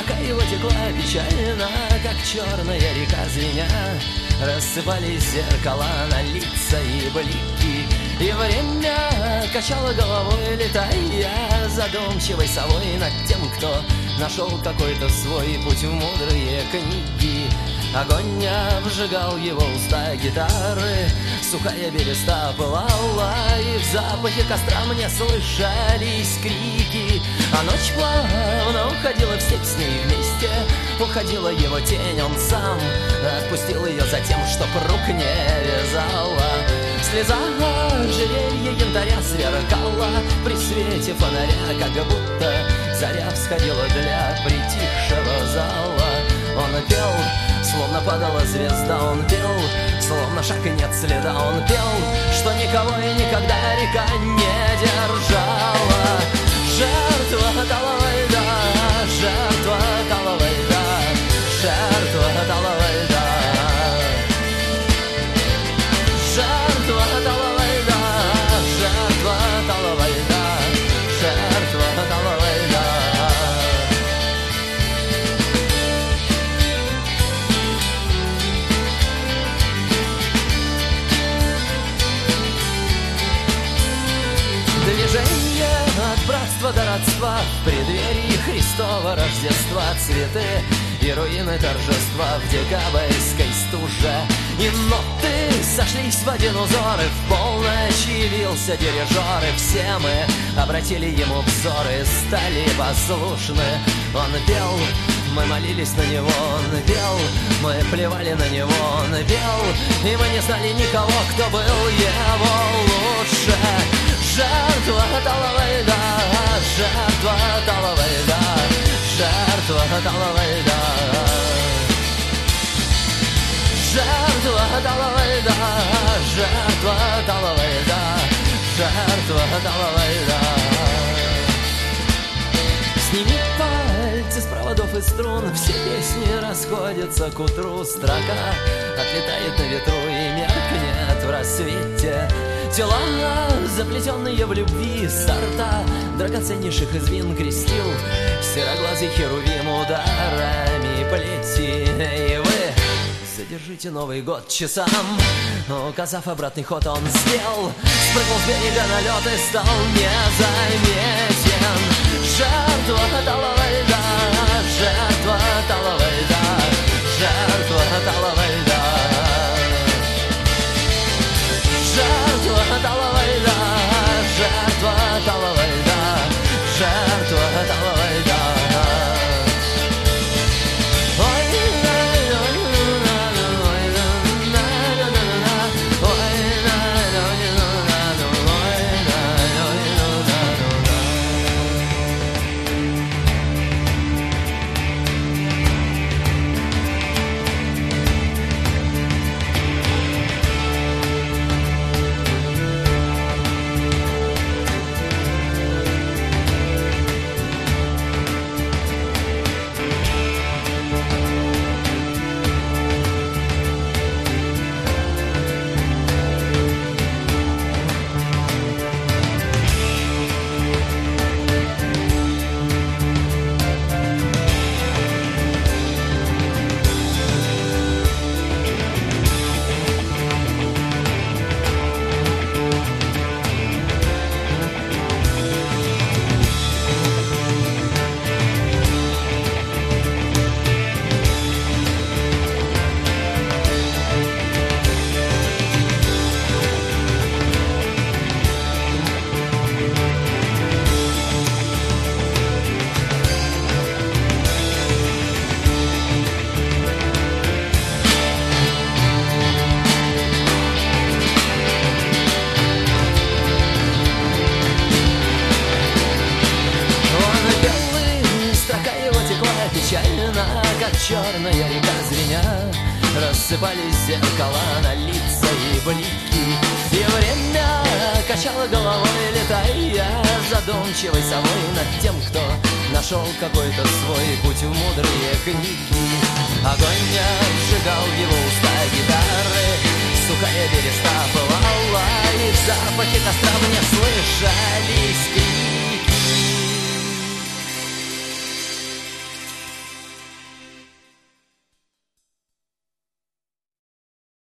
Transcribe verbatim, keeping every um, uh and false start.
строка его текла печально, как черная река звеня. Рассыпались зеркала на лица и блики, и время качало головой, летая задумчивой совой над тем, кто нашел какой-то свой путь в мудрые книги. Огонь обжигал его уста гитары, сухая береста пылала, и в запахе костра мне слышались крики. А ночь плавно уходила в степь с ней вместе, уходила его тень, он сам отпустил ее за тем, чтоб рук не вязала. Слеза ожерелья янтаря сверкала при свете фонаря, как будто заря всходила для притихшего зала. Он пел, словно падала звезда, он пел, словно шаг и нет следа, он пел, что никого и никогда река не держала. Жертва талого льда, жертва талого льда, жертва талого льда, жертва талого льда, жертва талого льда, жертва талого льда. Движение от братства до родства в преддверии Христова Рождества, цветы и руины торжества в декабрьской стуже. И ноты сошлись в один узор, и в полночь явился дирижер, и все мы обратили ему взоры, стали послушны. Он пел, мы молились на него, он пел, мы плевали на него, он пел, и мы не знали никого, кто был его лучше. Жертва талого льда, жертва талого льда, жертва талого льда, жертва талого льда, жертва талого льда, жертва талого льда. Сними пальцы с проводов и струн, все песни расходятся к утру, строка отлетает на ветру и меркнет в рассвете. Тела, заплетенные в любви, сорта драгоценнейших извин крестил сероглазый херувим ударами плети. И вы задержите Новый год часам, указав обратный ход, он сделал, спрыгнул с берега на лед и стал незаметен. Жертва талого льда, жертва талого льда, жертва талого льда, жертва талого льда, жертва талого льда, жертва талого льда. Черная река звеня, рассыпались зеркала на лица и блики, и время качало головой, летая задумчивой совой над тем, кто нашел какой-то свой путь в мудрые книги. Огонь обжигал его уста гитары, сухая береста пылала, и в запахе костра мне слышались крики.